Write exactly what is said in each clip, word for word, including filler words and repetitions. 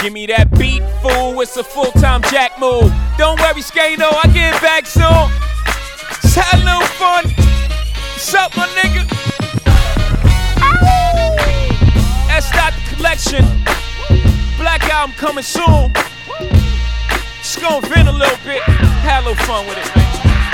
Give me that beat, fool, it's a full-time jack move. Don't worry, Skano, I get back soon. Just had a little fun. What's up, my nigga? That's not the collection. Black album coming soon. Just gonna vent a little bit. Had a little fun with it, man.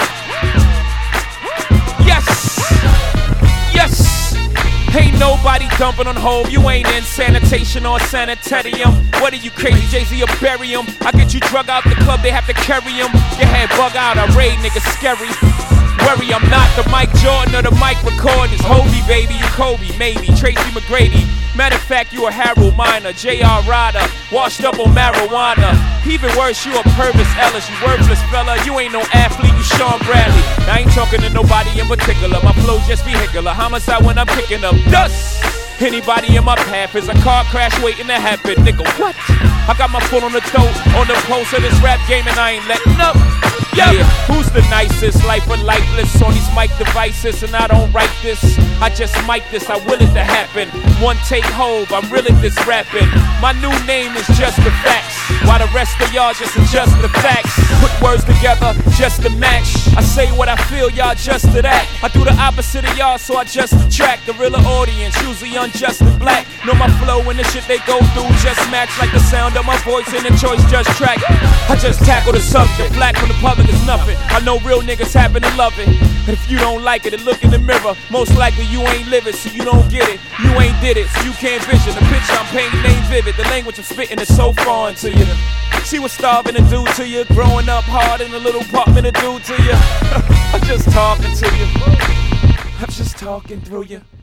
Yes! Yes! Ain't nobody dumping on Hov. You ain't in sanitation or sanitarium. What are you crazy, Jay-Z or bury him? I get you drug out the club, they have to carry him. Your head bug out, I raid niggas scary. Worry, I'm not the Mike Jordan or the Mike McCord. It's Hovey, baby, you Kobe, maybe Tracy McGrady. Matter of fact, you a Harold Miner, J R Ryder, washed up on marijuana. Even worse, you a Purvis Ellis, you worthless fella. You ain't no athlete, you Sean Bradley. I ain't talking to nobody in particular. My flow just vehicular, homicide when I'm picking up dust. Anybody in my path is a car crash waiting to happen, nigga. What? I got my foot on the throat, on the pulse of this rap game, and I ain't letting up. Yeah, who's the nicest? Life or lifeless on these mic devices, and I don't write this. I just mic this, I will it to happen. One take Hov, I'm really this rapping. My new name is Just the Facts, while the rest of y'all just adjust the facts. Put words together just to match. I say what I feel, y'all just to that. I do the opposite of y'all, so I just attract the realer audience, usually unjust and black. Know my flow and the shit they go through just match like the sound of my voice and the choice just track. I just tackle the subject, black from the public is nothing. I know real niggas happen to love it. But if you don't like it and look in the mirror, most likely you ain't live it, so you don't get it. You ain't did it, so you can't vision. The picture I'm painting ain't vivid. The language I'm spitting is so foreign to you. See what starving to do to you. Growing up hard in a little apartment to do to you. I'm just talking to you. I'm just talking through you.